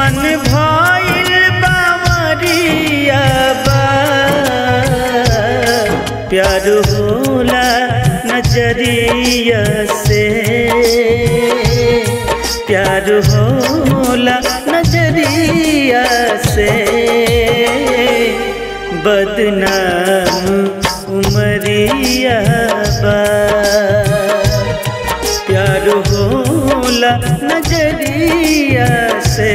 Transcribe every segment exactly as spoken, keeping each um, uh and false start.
मन भइल बावरिया बा प्यार होला नजरिया से प्यार होला नजरिया से बदनाम उमरिया बा प्यार होला नजरिया से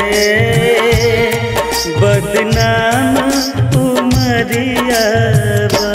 बदनाम उमरिया बा।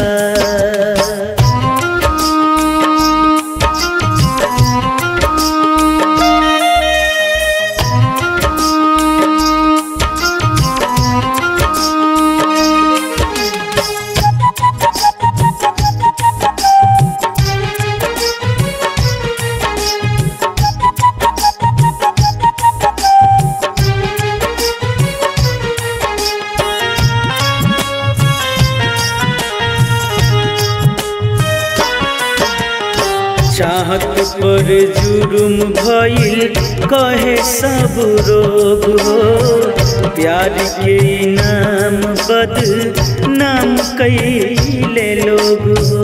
चाहत पर जुर्म भइल कहे सब रोग हो प्यार के नाम बदनाम कइले लोग हो।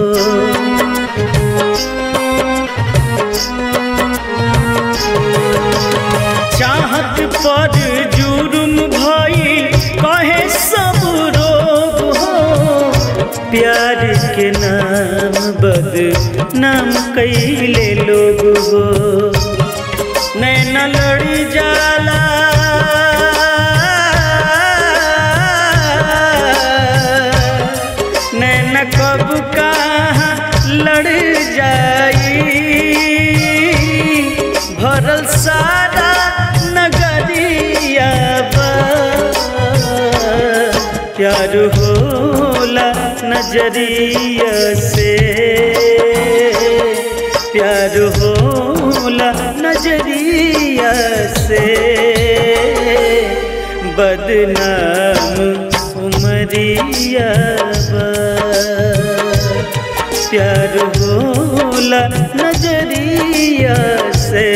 चाहत पर जुर्म भइल कहे सब रोग हो प्यार के नाम बदनाम कइले लोग हो। नैना लड़ी जाला नैना कब कहाँ लड़ जाई भरल सारा नगरिया बा प्यार होला नजरिया से प्यार होला नजरिया से बदनाम उमरिया बा प्यार होला नजरिया से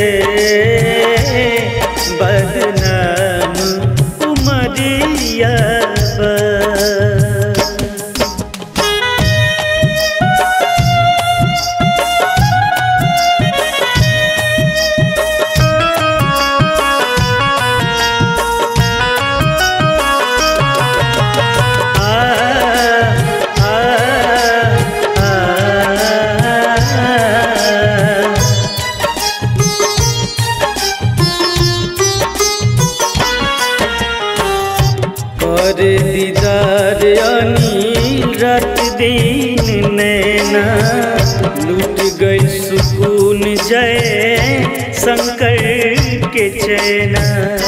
बदनाम उमरिया बा। दीदार अनिल रात दिन नैना लूट गई सुकून जय शंकर के चैना।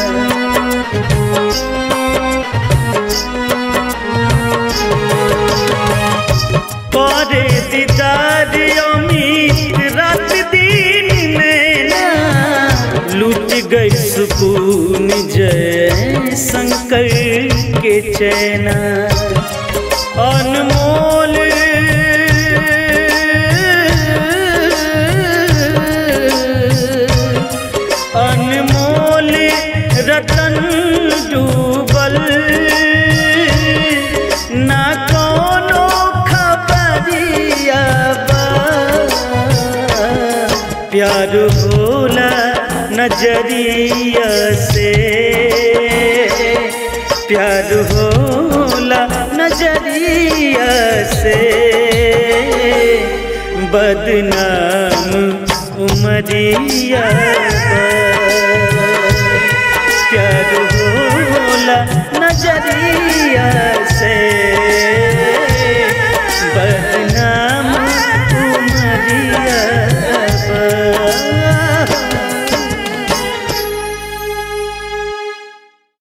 करे दीदार अमित रात दिन नैना लूट गई सुकून जय शंकर के चैना। अनमोल अनमोल रतन डूबल ना कोनो खबरिया बा प्यार होला नजरिया से प्यार होला नजरिया से बदनाम उमरिया बा।